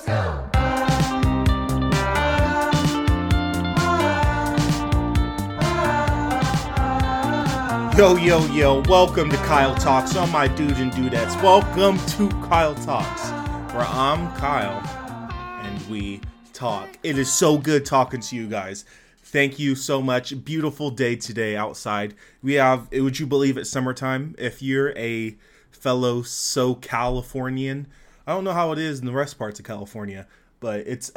Yo, welcome to Kyle Talks, all my dudes and dudettes. Welcome to Kyle Talks, where I'm Kyle, and we talk. It is so good talking to you guys. Thank you so much. Beautiful day today outside. We have, would you believe it's summertime? If you're a fellow Californian, I don't know how it is in the rest parts of California, but it's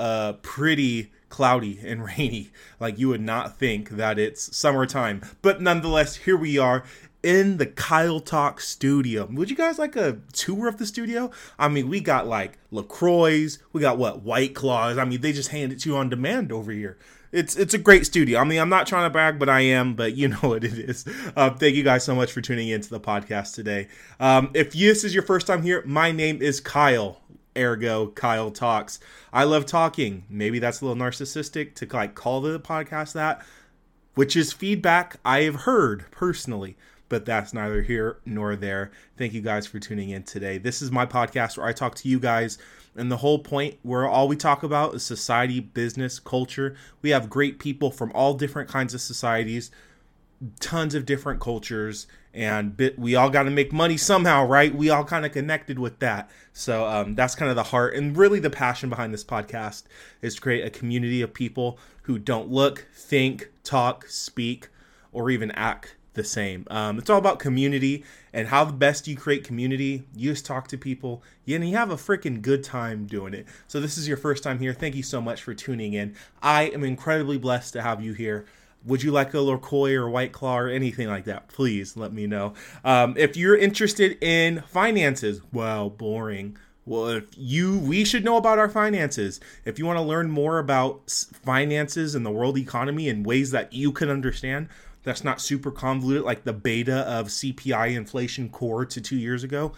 pretty cloudy and rainy. Like, you would not think that it's summertime, but nonetheless, here we are in the Kyle Talk studio. Would you guys like a tour of the studio? I mean, we got like LaCroix, we got White Claws. I mean, they just hand it to you on demand over here. It's a great studio. I mean, I'm not trying to brag, but I am, but you know what it is. Thank you guys so much for tuning into the podcast today. If this is your first time here, my name is Kyle. Ergo, Kyle Talks. I love talking. Maybe that's a little narcissistic to like call the podcast that, which is feedback I have heard personally, but that's neither here nor there. Thank you guys for tuning in today. This is my podcast where I talk to you guys, and the whole point where all we talk about is society, business, culture. We have great people from all different kinds of societies, tons of different cultures, and we all got to make money somehow, right? We all kind of connected with that. So that's kind of the heart and really the passion behind this podcast is to create a community of people who don't look, think, talk, speak, or even act the same. It's all about community and how the best you create community. You just talk to people and you have a freaking good time doing it. So this is your first time here. Thank you so much for tuning in. I am incredibly blessed to have you here. Would you like a LaCroix or White Claw or anything like that? Please let me know. If you're interested in finances, well, boring. Well, we should know about our finances. If you want to learn more about finances and the world economy in ways that you can understand, that's not super convoluted like the beta of CPI inflation core to 2 years ago,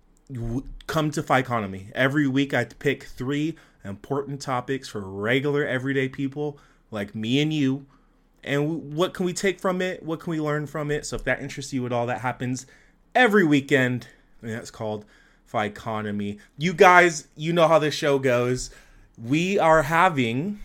come to Ficonomy. Every week I pick 3 important topics for regular everyday people like me and you. And what can we take from it? What can we learn from it? So if that interests you at all, that happens every weekend. And that's called Ficonomy. You guys, you know how this show goes. We are having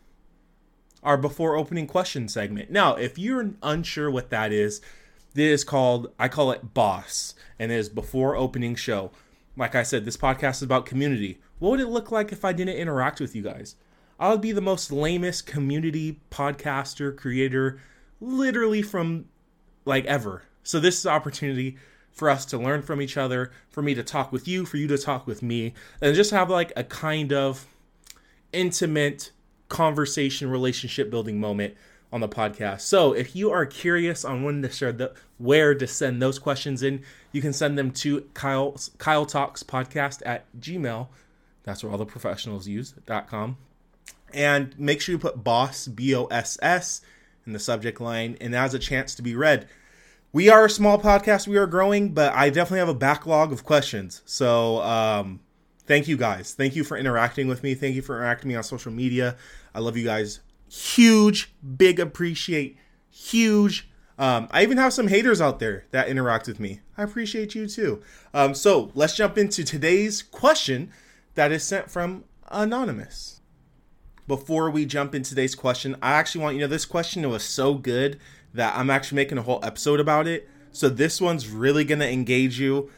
our before opening question segment. Now, if you're unsure what that is, this is called, I call it Boss. And it is before opening show. Like I said, this podcast is about community. What would it look like if I didn't interact with you guys? I would be the most lamest community podcaster, creator, literally from like ever. So this is an opportunity for us to learn from each other, for me to talk with you, for you to talk with me, and just have like a kind of intimate conversation, relationship building moment on the podcast. So if you are curious on where to send those questions in, you can send them to Kyle Talks Podcast at Gmail. That's where all the professionals use.com. And make sure you put BOSS, BOSS, in the subject line, and that has a chance to be read. We are a small podcast. We are growing, but I definitely have a backlog of questions. So thank you guys. Thank you for interacting with me. Thank you for interacting with me on social media. I love you guys. Huge, big appreciate. Huge. I even have some haters out there that interact with me. I appreciate you too. So let's jump into today's question that is sent from Anonymous. Before we jump into today's question, I actually want you to know this question was so good that I'm actually making a whole episode about it. So this one's really going to engage you.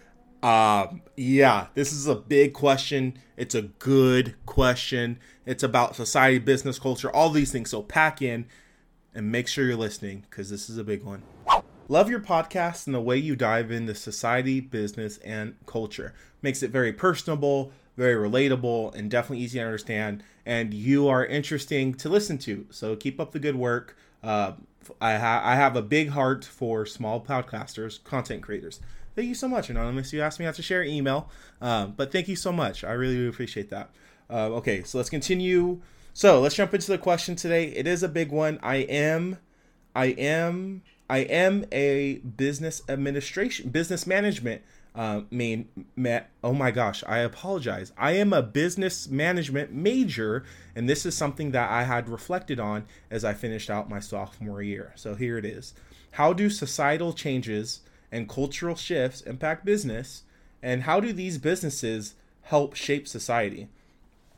This is a big question. It's a good question. It's about society, business, culture, all these things. So pack in and make sure you're listening because this is a big one. Love your podcast and the way you dive into society, business, and culture. Makes it very personable, very relatable, and definitely easy to understand. And you are interesting to listen to. So keep up the good work. I have a big heart for small podcasters, content creators. Thank you so much, Anonymous. You asked me not to share email, but thank you so much. I really appreciate that. Okay, so let's continue. So let's jump into the question today. It is a big one. I am a business management oh my gosh, I apologize. I am a business management major, and this is something that I had reflected on as I finished out my sophomore year. So here it is. How do societal changes and cultural shifts impact business, and how do these businesses help shape society?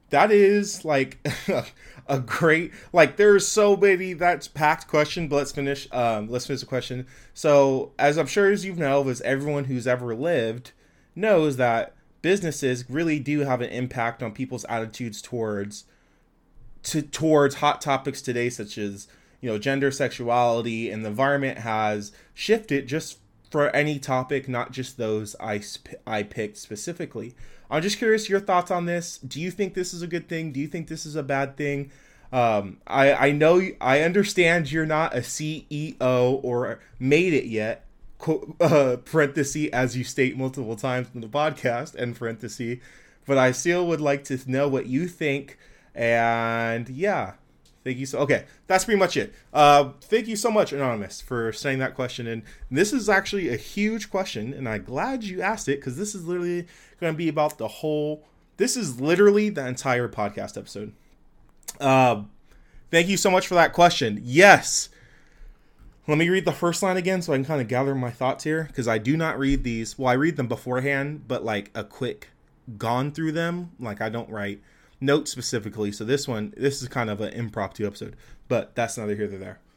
that is like a great, like there's so many, that's packed question, but let's finish the question. So as I'm sure as you know, as everyone who's ever lived knows, that businesses really do have an impact on people's attitudes towards hot topics today, such as, gender, sexuality, and the environment has shifted just for any topic, not just those I picked specifically. I'm just curious your thoughts on this. Do you think this is a good thing? Do you think this is a bad thing? I know, I understand you're not a CEO or made it yet, parenthesis, as you state multiple times in the podcast, and parenthesis, but I still would like to know what you think. And yeah, thank you. Okay, that's pretty much it. Thank you so much, Anonymous, for saying that question. And this is actually a huge question, and I'm glad you asked it, because this is literally going to be about this is literally the entire podcast episode. Thank you so much for that question. Yes. Let me read the first line again so I can kind of gather my thoughts here, because I do not read these. Well, I read them beforehand, but like a quick gone through them. Like I don't write notes specifically. So this is kind of an impromptu episode, but that's neither here nor there.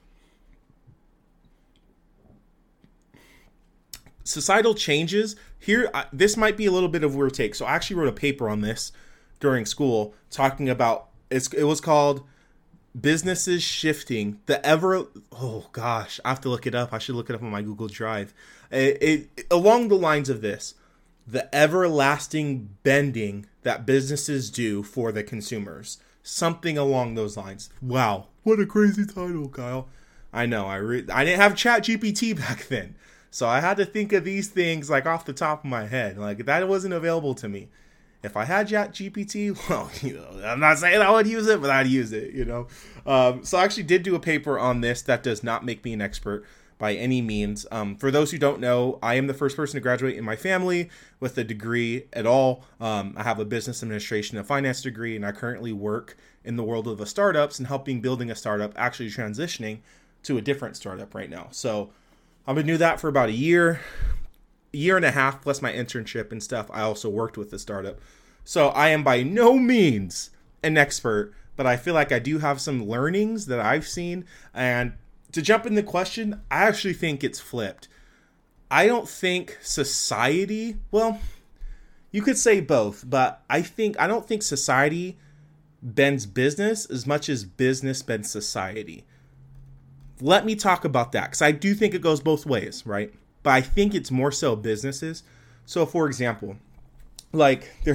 Societal changes here. This might be a little bit of a weird take. So I actually wrote a paper on this during school talking about, it was called Businesses Shifting, oh gosh, I have to look it up. I should look it up on my Google Drive. Along the lines of this, the everlasting bending that businesses do for the consumers. Something along those lines. Wow, what a crazy title, Kyle. I know, I didn't have ChatGPT back then, so I had to think of these things like off the top of my head. Like that wasn't available to me. If I had ChatGPT, well, I'm not saying I would use it, but I'd use it, So I actually did do a paper on this. That does not make me an expert by any means. For those who don't know, I am the first person to graduate in my family with a degree at all. I have a business administration and finance degree, and I currently work in the world of the startups and helping building a startup, actually transitioning to a different startup right now. So I've been doing that for about a year and a half, plus my internship and stuff. I also worked with the startup. So I am by no means an expert, but I feel like I do have some learnings that I've seen. And to jump in the question, I actually think it's flipped. I don't think society, well, you could say both, but I don't think society bends business as much as business bends society. Let me talk about that, because I do think it goes both ways, right? But I think it's more so businesses. So, for example, like okay,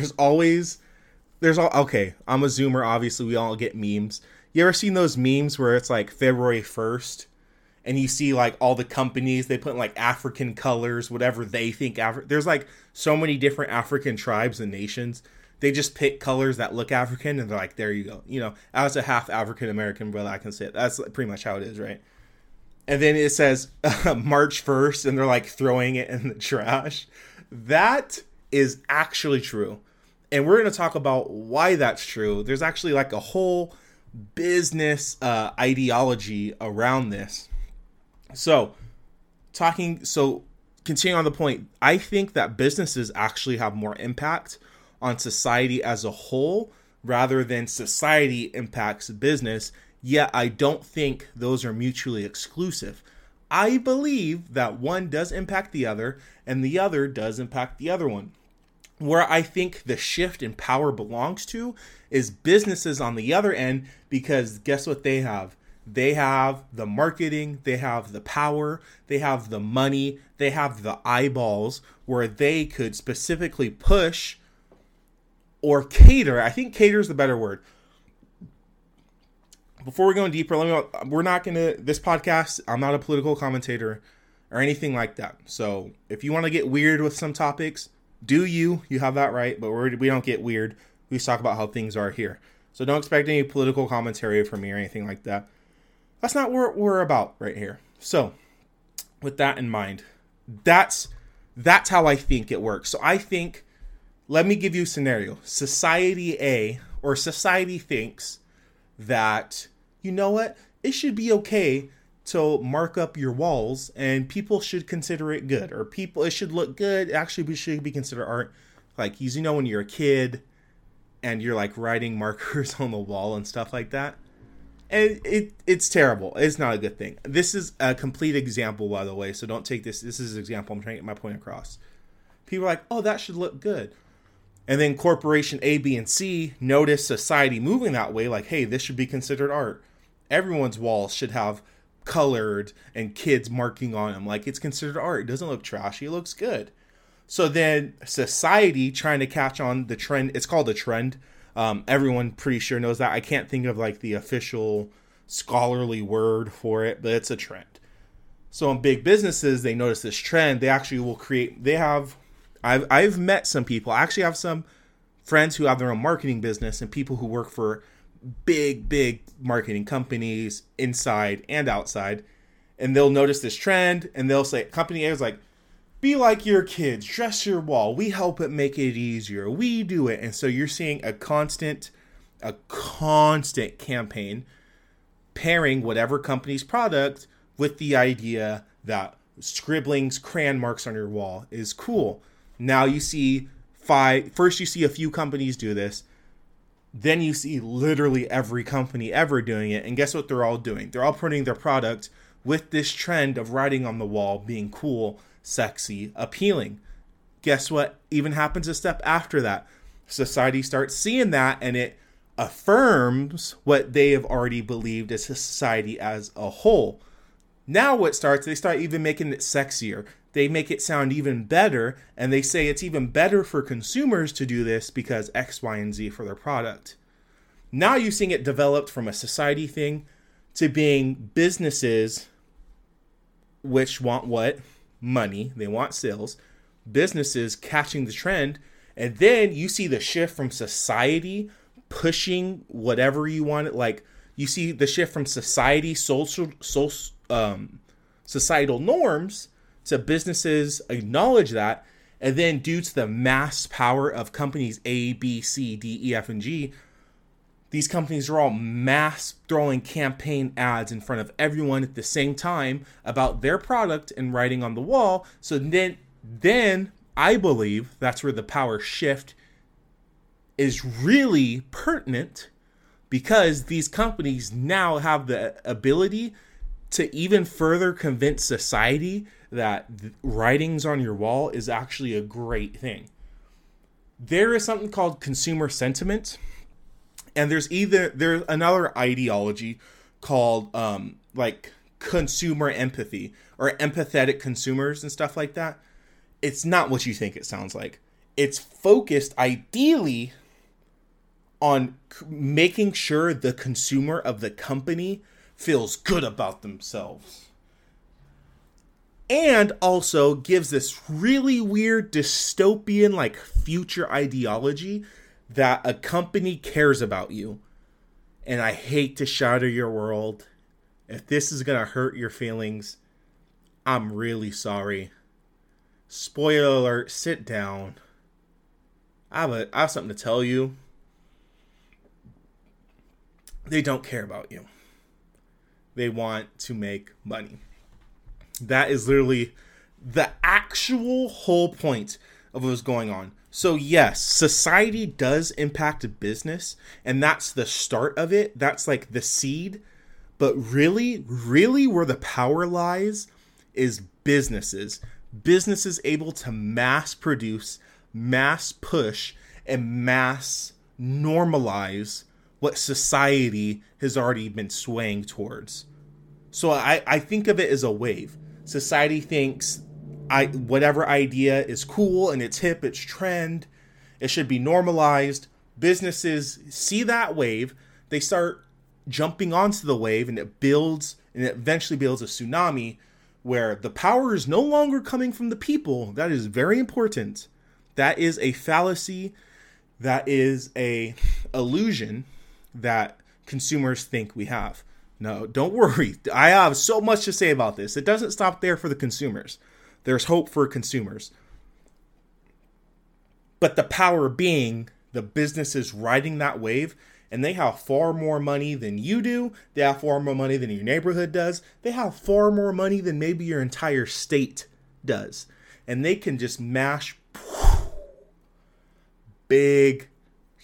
I'm a Zoomer. Obviously, we all get memes. You ever seen those memes where it's like February 1st and you see like all the companies, they put like African colors, whatever they think. There's like so many different African tribes and nations. They just pick colors that look African and they're like, there you go. As a half African American brother, I can say it. That's pretty much how it is, right? And then it says March 1st, and they're like throwing it in the trash. That is actually true. And we're going to talk about why that's true. There's actually like a whole business ideology around this. So continuing on the point, I think that businesses actually have more impact on society as a whole rather than society impacts business. Yet I don't think those are mutually exclusive. I believe that one does impact the other and the other does impact the other one. Where I think the shift in power belongs to is businesses on the other end, because guess what they have? They have the marketing, they have the power, they have the money, they have the eyeballs where they could specifically push or cater. I think cater is the better word. Before we go in deeper, this podcast, I'm not a political commentator or anything like that. So if you want to get weird with some topics, you have that right, but we don't get weird. We just talk about how things are here. So don't expect any political commentary from me or anything like that. That's not what we're about right here. So with that in mind, that's how I think it works. So I think, let me give you a scenario. Society A, or society thinks that, you know what, it should be okay to mark up your walls and people should consider it good, or it should look good. Actually, it should be considered art. Like, when you're a kid, and you're like writing markers on the wall and stuff like that. And it's terrible. It's not a good thing. This is a complete example, by the way, so don't take this. This is an example. I'm trying to get my point across. People are like, oh, that should look good. And then corporation A, B, and C notice society moving that way, like, hey, this should be considered art. Everyone's walls should have colored and kids marking on them like it's considered art. It doesn't look trashy. It looks good. So then society trying to catch on the trend. It's called a trend. Everyone pretty sure knows that. I can't think of like the official scholarly word for it, but it's a trend. So in big businesses, they notice this trend. They actually will create, I've met some people. I actually have some friends who have their own marketing business and people who work for big marketing companies inside and outside. And they'll notice this trend and they'll say, company A is like, be like your kids, dress your wall. We help it make it easier. We do it. And so you're seeing a constant campaign pairing whatever company's product with the idea that scribblings, crayon marks on your wall is cool. Now you see first you see a few companies do this. Then you see literally every company ever doing it. And guess what they're all doing? They're all putting their product with this trend of writing on the wall being cool, sexy, appealing. Guess what even happens a step after that? Society starts seeing that and it affirms what they have already believed as society as a whole. Now what starts, they start even making it sexier. They make it sound even better, and they say it's even better for consumers to do this because X, Y, and Z for their product. Now you're seeing it developed from a society thing to being businesses which want what? Money. They want sales. Businesses catching the trend, and then you see the shift from society pushing whatever you want. Like you see the shift from society, societal norms to businesses acknowledge that, and then due to the mass power of companies A, B, C, D, E, F, and G, these companies are all mass throwing campaign ads in front of everyone at the same time about their product and writing on the wall. So then I believe that's where the power shift is really pertinent, because these companies now have the ability to even further convince society that writings on your wall is actually a great thing. There is something called consumer sentiment, and there's another ideology called like consumer empathy or empathetic consumers and stuff like that. It's not what you think it sounds like. It's focused ideally on making sure the consumer of the company feels good about themselves. And also gives this really weird dystopian like future ideology that a company cares about you. And I hate to shatter your world. If this is going to hurt your feelings, I'm really sorry. Spoiler alert, sit down. I have something to tell you. They don't care about you. They want to make money. That is literally the actual whole point of what's going on. So yes, society does impact a business, and that's the start of it. That's like the seed. But really where the power lies is businesses. Businesses able to mass produce, mass push, and mass normalize what society has already been swaying towards. So I think of it as a wave. Society thinks whatever idea is cool and it's hip, it's trend, it should be normalized. Businesses see that wave, they start jumping onto the wave, and it eventually builds a tsunami where the power is no longer coming from the people. That is very important. That is a fallacy. That is a illusion that consumers think we have. No, don't worry. I have so much to say about this. It doesn't stop there for the consumers. There's hope for consumers. But the power being the businesses riding that wave, and they have far more money than you do. They have far more money than your neighborhood does. They have far more money than maybe your entire state does. And they can just mash big,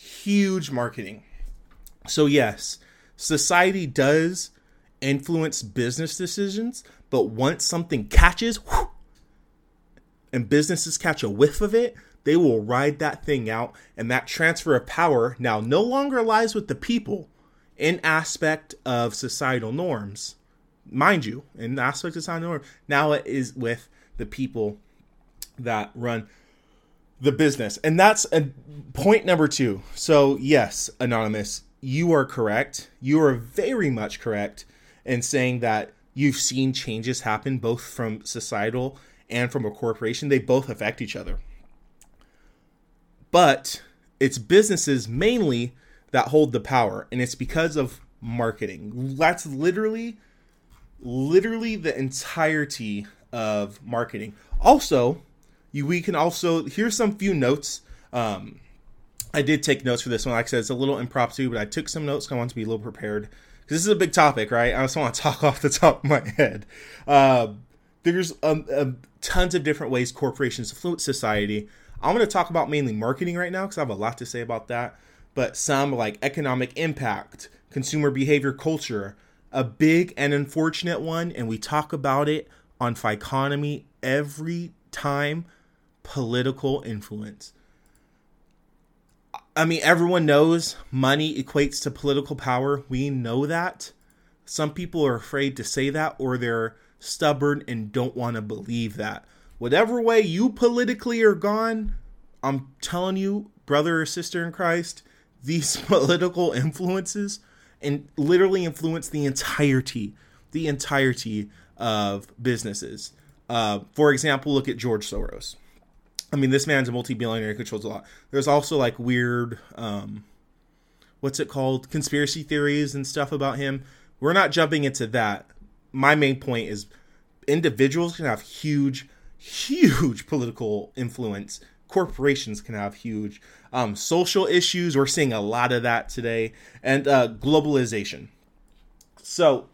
huge marketing. So yes, society does influence business decisions, but once something catches, and businesses catch a whiff of it, they will ride that thing out, and that transfer of power now no longer lies with the people in aspect of societal norms. Mind you, in aspect of societal norms, now it is with the people that run the business. And that's point number 2. So yes, Anonymous, you are correct. You are very much correct in saying that you've seen changes happen both from societal and from a corporation. They both affect each other. But it's businesses mainly that hold the power, and it's because of marketing. That's literally the entirety of marketing. Also, we can also, here's some few notes. I did take notes for this one. Like I said, it's a little impromptu, but I took some notes. I want to be a little prepared because this is a big topic, right? I just want to talk off the top of my head. There's tons of different ways corporations influence society. I'm going to talk about mainly marketing right now because I have a lot to say about that. But some like economic impact, consumer behavior, culture, a big and unfortunate one, and we talk about it on Ficonomy every time, political influence. I mean, everyone knows money equates to political power. We know that. Some people are afraid to say that, or they're stubborn and don't want to believe that. Whatever way you politically are gone, I'm telling you, brother or sister in Christ, these political influences and literally influence the entirety of businesses. For example, look at George Soros. I mean, this man's a multi-billionaire, controls a lot. There's also like weird, conspiracy theories and stuff about him. We're not jumping into that. My main point is individuals can have huge political influence. Corporations can have huge social issues. We're seeing a lot of that today. And globalization. So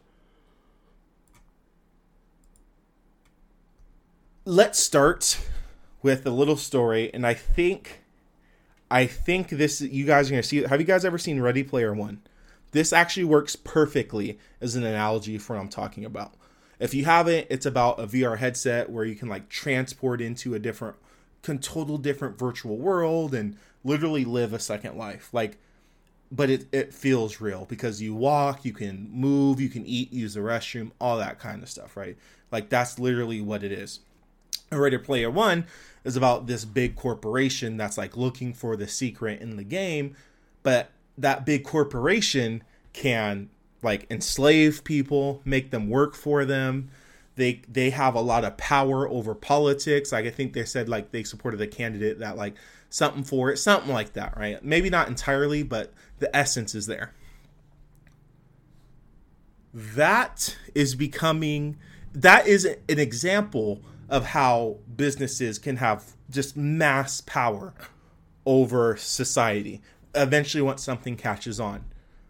let's start with a little story. And I think this, you guys are going to see it. Have you guys ever seen Ready Player One? This actually works perfectly as an analogy for what I'm talking about. If you haven't, it's about a VR headset where you can like transport into a total different virtual world and literally live a second life. But it feels real because you walk, you can move, you can eat, use the restroom, all that kind of stuff, right? Like that's literally what it is. And Ready Player One is about this big corporation that's like looking for the secret in the game, but that big corporation can like enslave people, make them work for them. They have a lot of power over politics. Like I think they said like they supported a candidate that like something like that, right? Maybe not entirely, but the essence is there. That is an example of how businesses can have just mass power over society eventually once something catches on.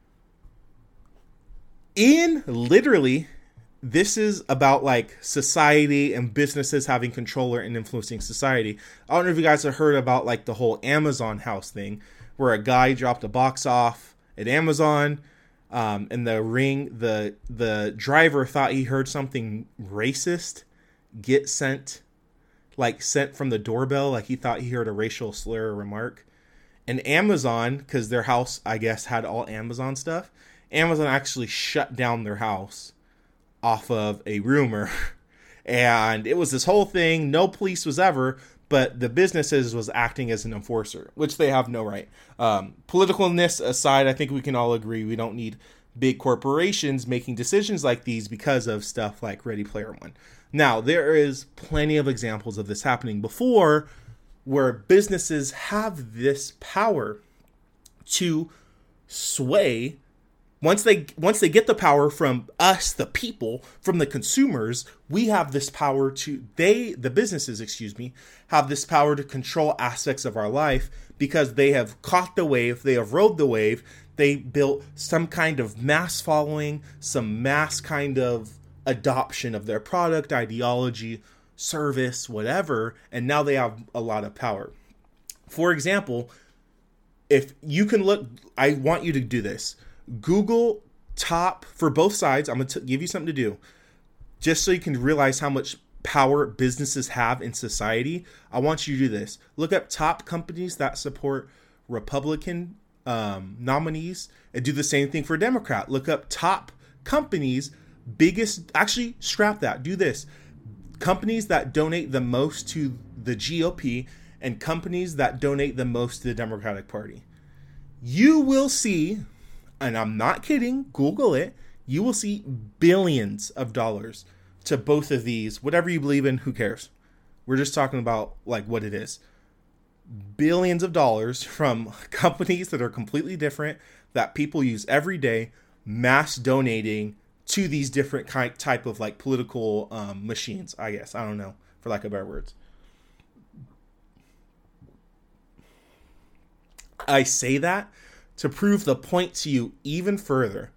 This is about like society and businesses having control and influencing society. I don't know if you guys have heard about like the whole Amazon house thing where a guy dropped a box off at Amazon and the driver thought he heard something racist get sent from the doorbell. Like he thought he heard a racial slur or remark. And Amazon, because their house, I guess, had all Amazon stuff, Amazon actually shut down their house off of a rumor. And it was this whole thing. No police was ever, but the businesses was acting as an enforcer, which they have no right. Politicalness aside, I think we can all agree we don't need big corporations making decisions like these because of stuff like Ready Player One. Now, there is plenty of examples of this happening before where businesses have this power to sway. Once they get the power from us, the people, from the consumers, we have this power the businesses, have this power to control aspects of our life because they have caught the wave, they have rode the wave, they built some kind of mass following, some mass kind of adoption of their product, ideology, service, whatever, and now they have a lot of power. For example, If you can look, I want you to do this. Google top for both sides. I'm going to give you something to do just so you can realize how much power businesses have in society. I want you to do this. Look up top companies that support Republican nominees, and do the same thing for Democrat. Look up top companies, actually scrap that. Do this. Companies that donate the most to the GOP and companies that donate the most to the Democratic Party. You will see, and I'm not kidding, Google it, you will see billions of dollars to both of these. Whatever you believe in, who cares? We're just talking about like what it is. Billions of dollars from companies that are completely different, that people use every day, mass donating to these different type of like political machines, I guess. I don't know, for lack of better words. I say that to prove the point to you even further,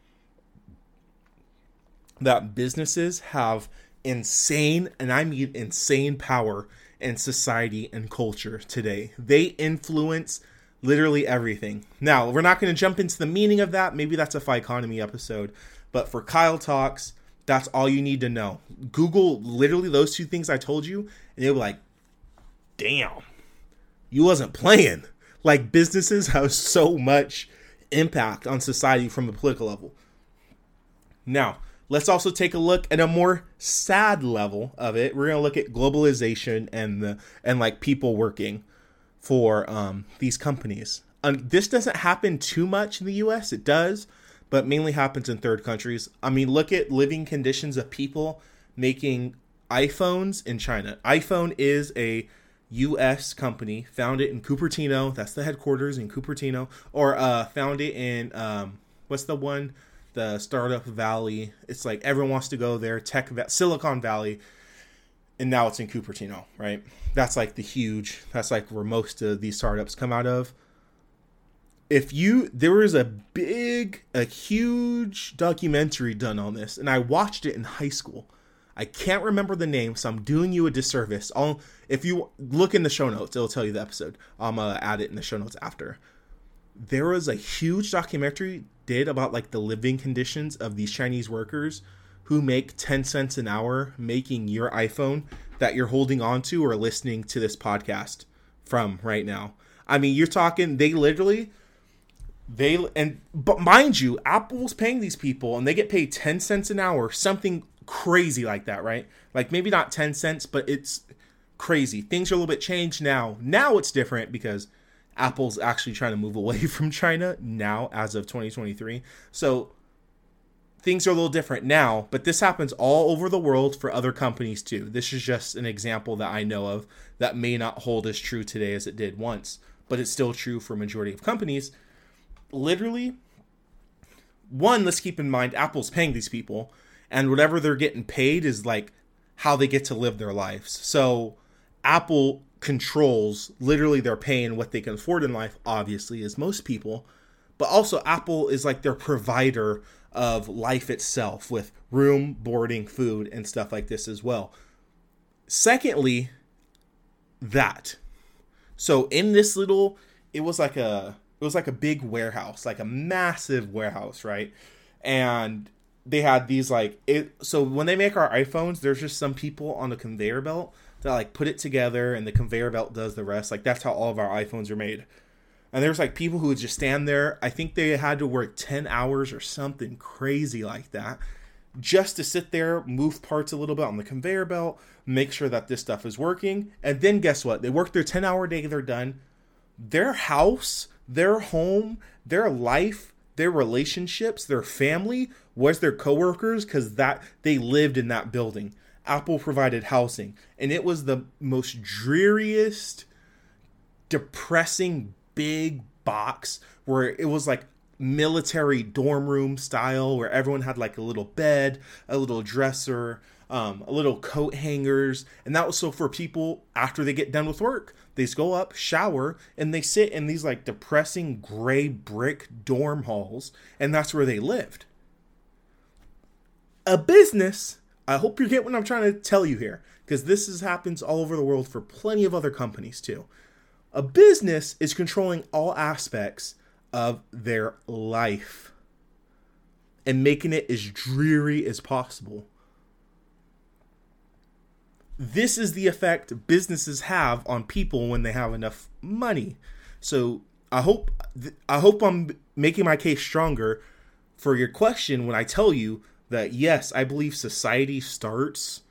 that businesses have insane, and I mean insane, power in society and culture today. They influence literally everything. Now, we're not going to jump into the meaning of that. Maybe that's a Ficonomy episode. But for Kyle Talks, that's all you need to know. Google literally those two things I told you, and you'll be like, damn, you wasn't playing. Like, businesses have so much impact on society from a political level. Now, let's also take a look at a more sad level of it. We're going to look at globalization and like people working for these companies. This doesn't happen too much in the US. It does, but mainly happens in third countries. I mean, look at living conditions of people making iPhones in China. iPhone is a U.S. company, founded in Cupertino. That's the headquarters in Cupertino. Or founded in, what's the one? The Startup Valley. It's like everyone wants to go there. Silicon Valley. And now it's in Cupertino, right? That's like that's like where most of these startups come out of. There was a huge documentary done on this, and I watched it in high school. I can't remember the name, so I'm doing you a disservice. If you look in the show notes, it'll tell you the episode. I'm going to add it in the show notes after. There was a huge documentary did about like the living conditions of these Chinese workers who make 10 cents an hour making your iPhone that you're holding on to or listening to this podcast from right now. I mean, you're talking, but mind you, Apple's paying these people and they get paid 10 cents an hour, something crazy like that, right? Like maybe not 10 cents, but it's crazy. Things are a little bit changed now. Now it's different because Apple's actually trying to move away from China now as of 2023. So things are a little different now, but this happens all over the world for other companies too. This is just an example that I know of that may not hold as true today as it did once, but it's still true for a majority of companies. Literally, one, let's keep in mind, Apple's paying these people, and whatever they're getting paid is like how they get to live their lives. So Apple controls, literally they're paying what they can afford in life, obviously, as most people. But also Apple is like their provider of life itself with room, boarding, food, and stuff like this as well. Secondly, so in this it was like a big warehouse, like a massive warehouse, right? And they had these so when they make our iPhones, there's just some people on the conveyor belt that like put it together and the conveyor belt does the rest. Like that's how all of our iPhones are made. And there's like people who would just stand there. I think they had to work 10 hours or something crazy like that just to sit there, move parts a little bit on the conveyor belt, make sure that this stuff is working. And then guess what? They work their 10-hour day, they're done. Their house, their home, their life, their relationships, their family was their coworkers because they lived in that building. Apple provided housing, and it was the most dreariest, depressing big box where it was like military dorm room style where everyone had like a little bed, a little dresser, a little coat hangers. And that was so for people after they get done with work, they just go up, shower, and they sit in these like depressing gray brick dorm halls. And that's where they lived. A business, I hope you get what I'm trying to tell you here, because this happens all over the world for plenty of other companies too. A business is controlling all aspects of their life and making it as dreary as possible. This is the effect businesses have on people when they have enough money. So I hope I'm making my case stronger for your question when I tell you that yes, I believe society starts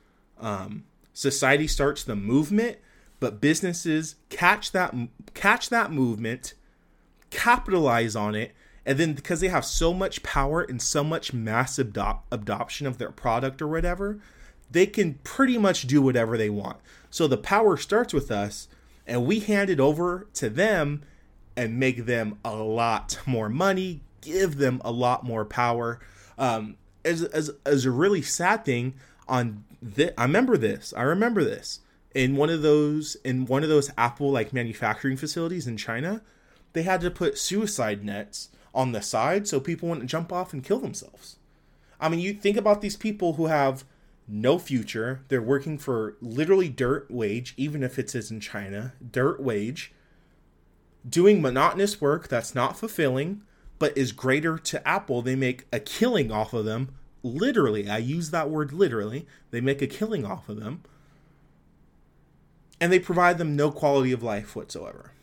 the movement, but businesses catch that movement, capitalize on it, and then because they have so much power and so much mass adoption of their product or whatever, they can pretty much do whatever they want. So the power starts with us, and we hand it over to them and make them a lot more money, give them a lot more power. As a really sad thing on this, I remember this in one of those Apple like manufacturing facilities in China. They had to put suicide nets on the side so people wouldn't jump off and kill themselves. I mean, you think about these people who have no future. They're working for literally dirt wage, even if it is in China, dirt wage, doing monotonous work that's not fulfilling, but is greater to Apple. They make a killing off of them. Literally, I use that word literally. They make a killing off of them. And they provide them no quality of life whatsoever.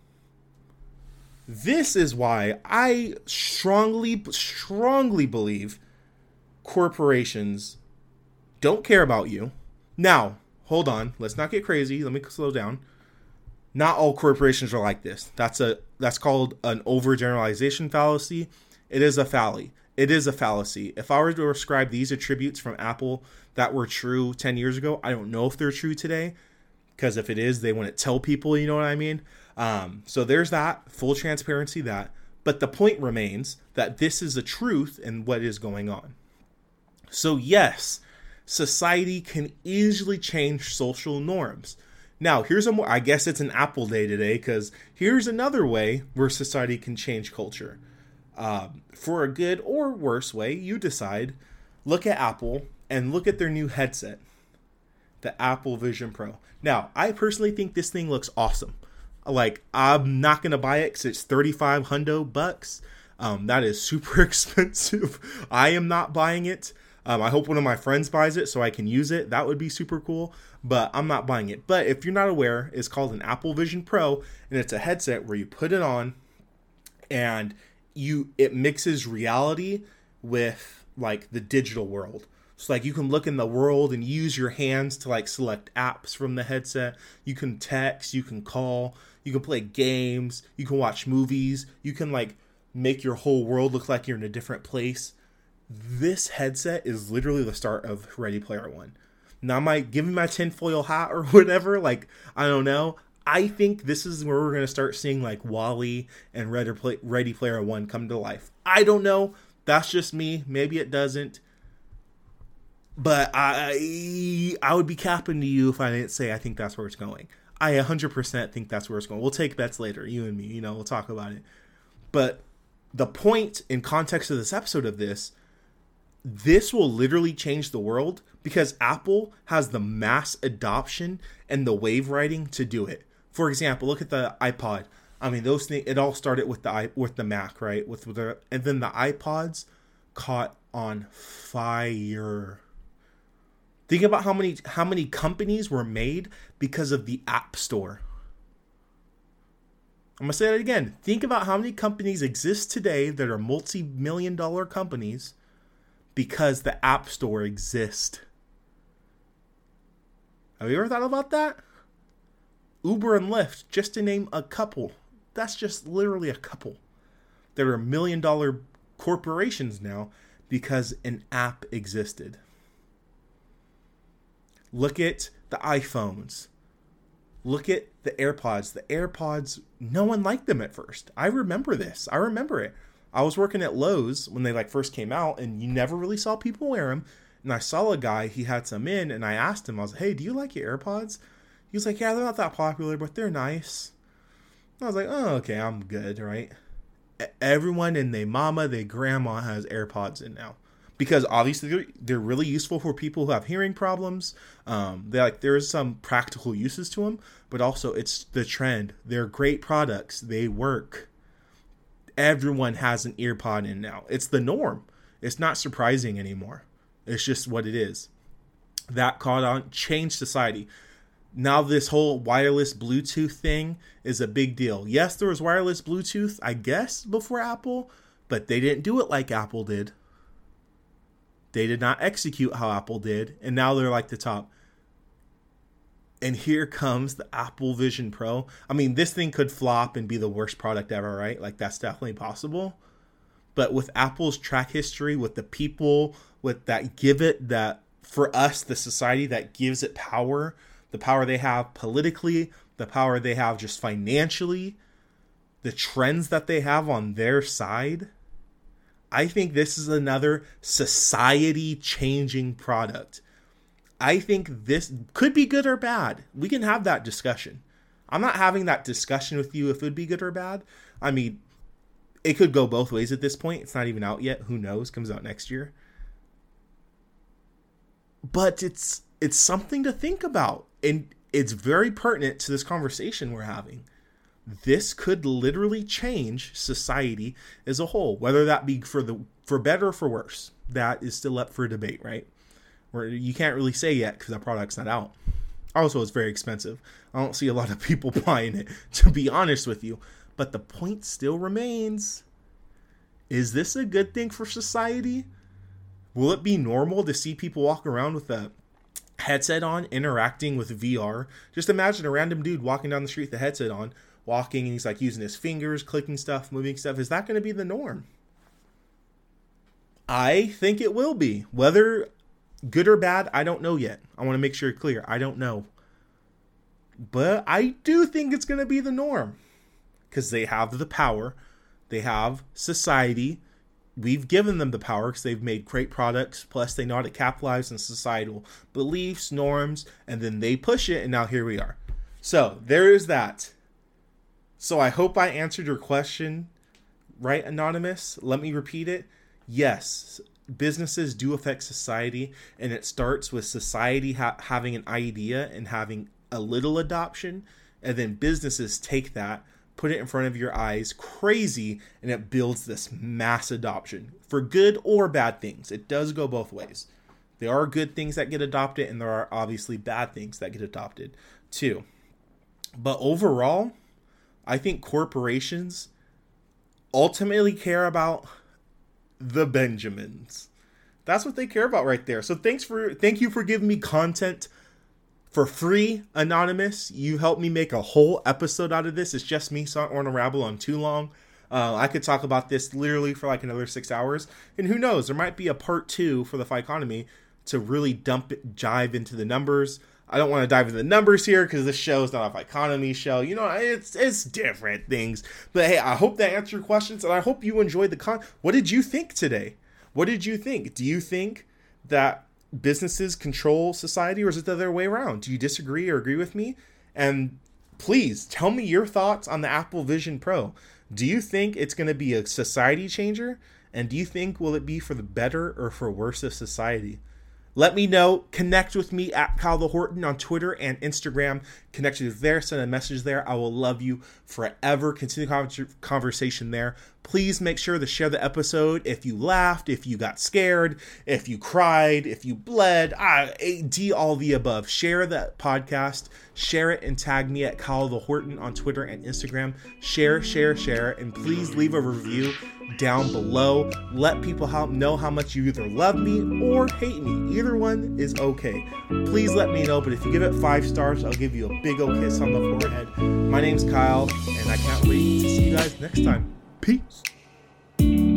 This is why I strongly believe corporations don't care about you. Now, hold on. Let's not get crazy. Let me slow down. Not all corporations are like this. That's called an overgeneralization fallacy. It is a fallacy. If I were to ascribe these attributes from Apple that were true 10 years ago, I don't know if they're true today. Because if it is, they wouldn't tell people, you know what I mean? So there's that, full transparency that. But the point remains that this is the truth in what is going on. So yes, society can easily change social norms. Now, I guess it's an Apple day today, because here's another way where society can change culture. For a good or worse way, you decide. Look at Apple and look at their new headset, the Apple Vision Pro. Now, I personally think this thing looks awesome. Like, I'm not going to buy it because it's $3,500. That is super expensive. I am not buying it. I hope one of my friends buys it so I can use it. That would be super cool, but I'm not buying it. But if you're not aware, it's called an Apple Vision Pro, and it's a headset where you put it on and it mixes reality with like the digital world. So like you can look in the world and use your hands to like select apps from the headset. You can text, you can call, you can play games, you can watch movies, you can like make your whole world look like you're in a different place. This headset is literally the start of Ready Player One. Now, give me my tinfoil hat or whatever. Like, I don't know. I think this is where we're going to start seeing like WALL-E and Ready Player One come to life. I don't know. That's just me. Maybe it doesn't. But I would be capping to you if I didn't say I think that's where it's going. I 100% think that's where it's going. We'll take bets later, you and me. We'll talk about it. But the point in context of this episode of this will literally change the world because Apple has the mass adoption and the wave riding to do it. For example, look at the iPod. I mean, those things. It all started with the Mac, right? And then the iPods caught on fire. Think about how many companies were made because of the App Store. I'm gonna say that again. Think about how many companies exist today that are multi-million-dollar companies because the App Store exists. Have you ever thought about that? Uber and Lyft, just to name a couple. That's just literally a couple. There are million-dollar corporations now because an app existed. Look at the iPhones. Look at the AirPods. The AirPods, no one liked them at first. I remember this. I remember it. I was working at Lowe's when they first came out, and you never really saw people wear them. And I saw a guy, he had some in, and I asked him, I was like, hey, do you like your AirPods? He was like, yeah, they're not that popular, but they're nice. I was like, oh, okay, I'm good, right? Everyone and their mama, their grandma has AirPods in now. because obviously they're really useful for people who have hearing problems. There's some practical uses to them, but also it's the trend. They're great products. They work. Everyone has an ear pod in now. It's the norm. It's not surprising anymore. It's just what it is. That caught on, changed society. Now this whole wireless Bluetooth thing is a big deal. Yes, there was wireless Bluetooth, I guess, before Apple, but they didn't do it like Apple did. They did not execute how Apple did, and now they're like the top. And here comes the Apple Vision Pro. I mean, this thing could flop and be the worst product ever, right? Like, that's definitely possible. But with Apple's track history, with the people, with that give it, that for us, the society that gives it power, the power they have politically, the power they have just financially, the trends that they have on their side, I think this is another society-changing product. I think this could be good or bad. We can have that discussion. I'm not having that discussion with you if it would be good or bad. I mean, it could go both ways at this point. It's not even out yet. Who knows? Comes out next year. But it's something to think about. And it's very pertinent to this conversation we're having. This could literally change society as a whole, whether that be for better or for worse. That is still up for debate, right? Where you can't really say yet because that product's not out. Also, it's very expensive. I don't see a lot of people buying it, to be honest with you. But the point still remains. Is this a good thing for society? Will it be normal to see people walk around with a headset on, interacting with VR? Just imagine a random dude walking down the street with the headset on, walking, and he's like using his fingers, clicking stuff, moving stuff. Is that going to be the norm? I think it will be. Whether good or bad, I don't know yet. I want to make sure it's clear. I don't know. But I do think it's going to be the norm. Because they have the power. They have society. We've given them the power because they've made great products. Plus, they know how to capitalize on societal beliefs, norms. And then they push it. And now here we are. So, there is that. So, I hope I answered your question. Right, Anonymous? Let me repeat it. Yes, businesses do affect society, and it starts with society having an idea and having a little adoption, and then businesses take that, put it in front of your eyes, crazy, and it builds this mass adoption for good or bad things. It does go both ways. There are good things that get adopted, and there are obviously bad things that get adopted too. But overall, I think corporations ultimately care about the Benjamins. That's what they care about right there. So thank you for giving me content for free, Anonymous. You helped me make a whole episode out of this. It's just me, so I don't want to rabble on too long. I could talk about this literally for like another 6 hours. And who knows, there might be a part 2 for the Ficonomy to really dive into the numbers. I don't want to dive into the numbers here because this show is not a Ficonomy show. You know, it's different things. But hey, I hope that answered your questions, and I hope you enjoyed the What did you think today? What did you think? Do you think that businesses control society, or is it the other way around? Do you disagree or agree with me? And please tell me your thoughts on the Apple Vision Pro. Do you think it's going to be a society changer? And do you think will it be for the better or for worse of society? Let me know. Connect with me at Kyle the Horton on Twitter and Instagram. Connect with there. Send a message there. I will love you forever. Continue the conversation there. Please make sure to share the episode if you laughed, if you got scared, if you cried, if you bled. All the above. Share the podcast. Share it and tag me at Kyle the Horton on Twitter and Instagram. Share. And please leave a review down below. Let people know how much you either love me or hate me. Either one is okay. Please let me know, but if you give it 5 stars, I'll give you a big old kiss on the forehead. My name's Kyle, and I can't wait to see you guys next time. Peace.